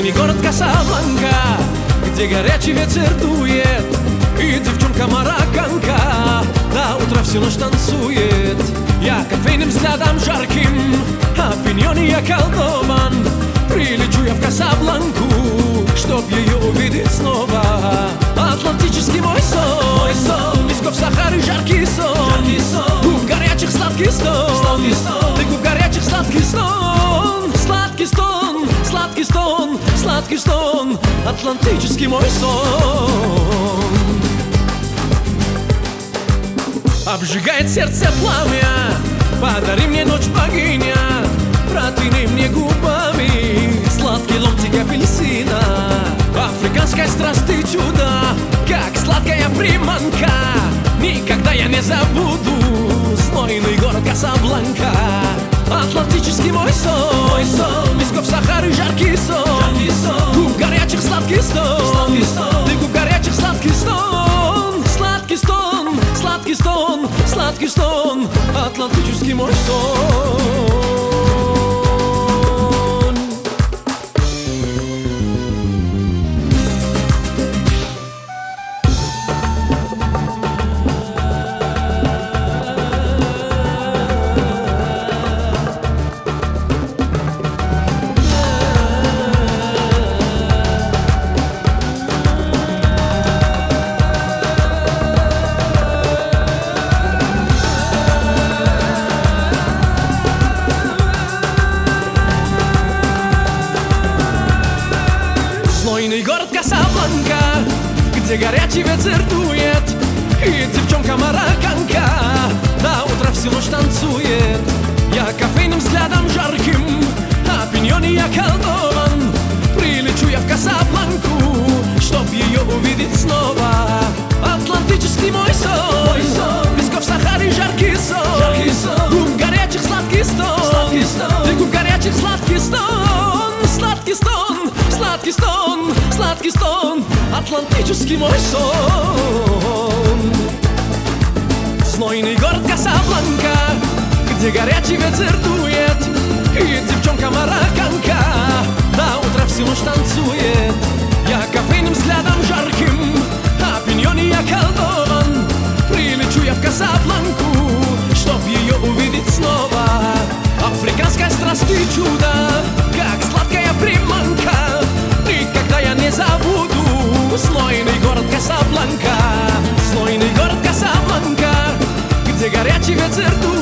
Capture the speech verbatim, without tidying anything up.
Знойный город Касабланка, где горячий ветер дует, и девчонка марокканка до утра всю ночь танцует. Я кофейным взглядом жарким, опьянён я колдован. Прилечу я в Касабланку, чтоб ее увидеть снова. Атлантический мой сон, мой сон, Песков Сахары, жаркий сон, жаркий сон. Губ горячих сладкий стон, сладкий стон. Ты губ горячих сладкий стон, сладкий стон, сладкий стон, сладкий стон. Атлантический мой сон. Обжигает сердце пламя, подари мне ночь, богиня. Протяни мне губами сладкий ломтик апельсина. Африканская страсть и чудо, как сладкая приманка. Никогда я не забуду знойный город Касабланка. Атлантический мой сон, мой сон, Песков Сахары, жаркий сон, жаркий сон. Губ горячих сладкий стон, сладкий стон. Ты губ горячих сладкий стон, сладкий стон, сладкий стон, сладкий стон. Атлантический мой сон. Знойный город Касабланка, где горячий ветер дует, и девчонка марокканка до утра всю ночь танцует. Я кофейным взглядом жарким, опьянён я колдован. Прилечу я в Касабланку, чтоб ее увидеть снова. Атлантический мой сон, мой сон, Песков Сахары, жаркий сон, жаркий сон. Губ горячих сладкий стон, сладкий стон. Ты губ горячих сладкий стон, сладкий стон, сладкий стон, сладкий стон. Атлантический мой сон. Знойный город Касабланка, где горячий ветер дует, и девчонка марокканка до утра всю ночь танцует. Я кофейным взглядом жарким, опьянён я колдован. Прилечу я в Касабланку, чтоб ее увидеть снова. Африканская страсть и чудо, как сладкая приманка. Никогда я не забуду знойный город Касабланка. Знойный город Касабланка, где горячий ветер дует,